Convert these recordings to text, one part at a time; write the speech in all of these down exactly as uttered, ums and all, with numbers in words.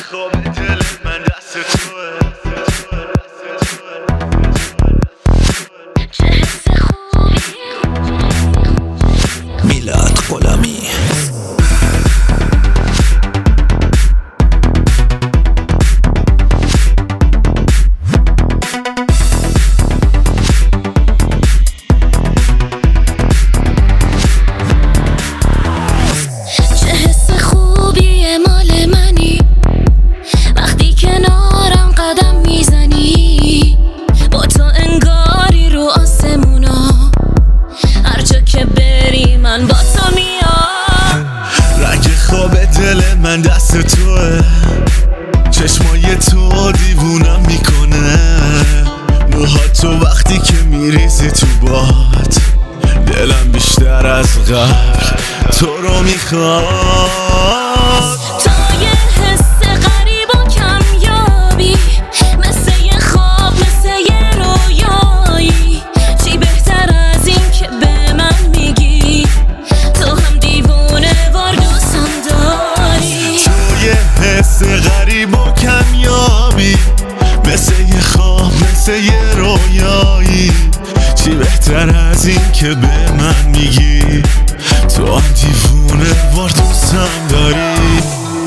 خواب دل من دست توه. چه حس خوبی میلاد غلامی. با تو میام رنگ خواب دل من دست توه. چشمای تو دیوونم میکنه. موها تو وقتی که میریزی تو باد، دلم بیشتر از قبل تو رو میخواد. تو یه حس غریب و کمیابی، مثل یه خواب، مثل یه رویایی. چی بهتر از این که به من میگی تو هم دیوونه وار دوستم داری. تو یه حس غریب و کمیابی، مثل یه خواب، مثل یه رویایی. چی بهتر از این که به من میگی تو هم دیوونه وار دوستم داری.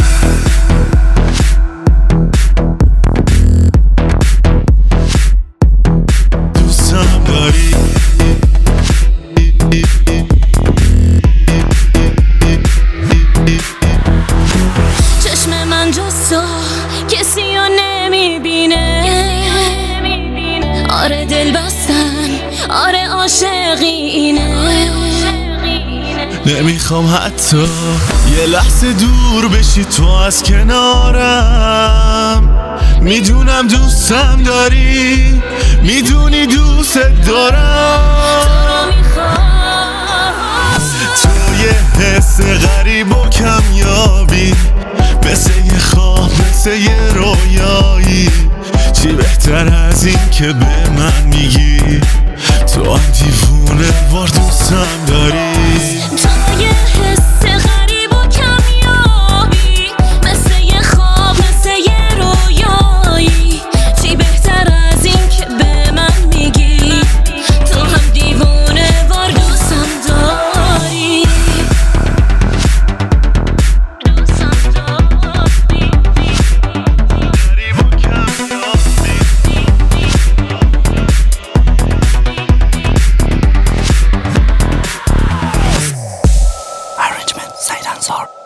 دوستم داری. چشم من جز تو کسی رو نمیبینه. آره دل بستن، آره عاشقی اینه. نمیخوام حتی یه لحظه دور بشی تو از کنارم. میدونم دوستم داری، میدونی دوست دارم. تو یه حس غریب و کمیابی، مثل یه خواب، مثل یه رویایی. چی بهتر از این که به من میگی تو هم دیوونه وار دوستم داری. تو یه حس غریب و کمیابی، مثل یه خواب، مثل یه رویایی. چی بهتر از این که به من میگی تو هم دیوونه وار دوستم داری. دوستم داری. غریب و کمیابی. Arrangement Said Ansar.